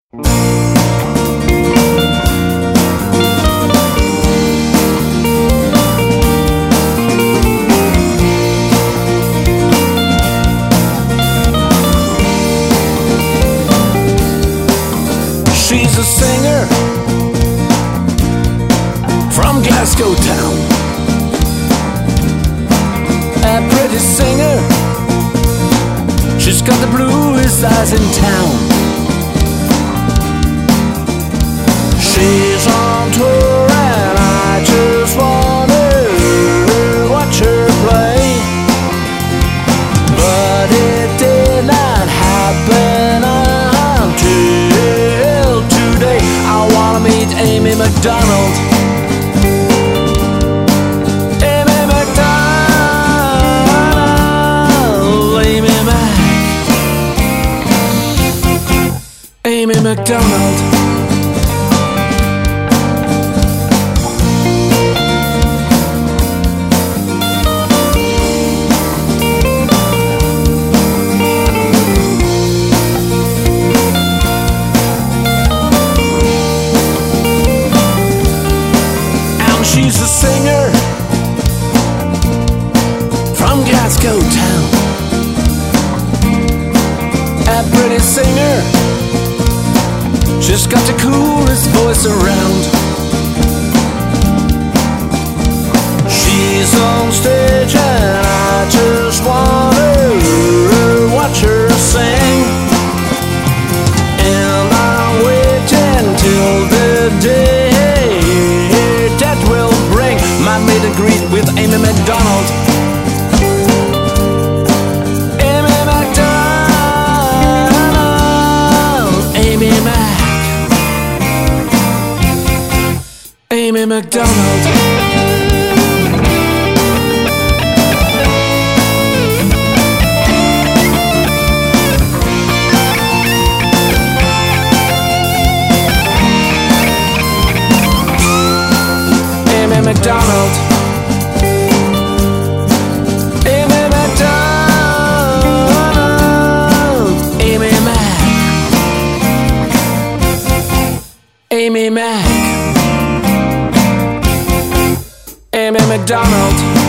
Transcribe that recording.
She's a singer from Glasgow town, a pretty singer. She's got the bluest eyes in town. She's on tour and I just wanna watch her play, but it did not happen until today. I wanna meet Amy Macdonald. Amy Macdonald, Amy Macdonald. She's a singer from Glasgow town, a pretty singer. She's got the coolest voice around. She's on stage and I just wanna watch her sing, and I'm waiting till the day that will bring my meet and greet with Amy Macdonald. Amy Macdonald, Amy Macdonald. Amy Macdonald. Amy Macdonald. Amy Mac. Amy Mac. Amy Macdonald.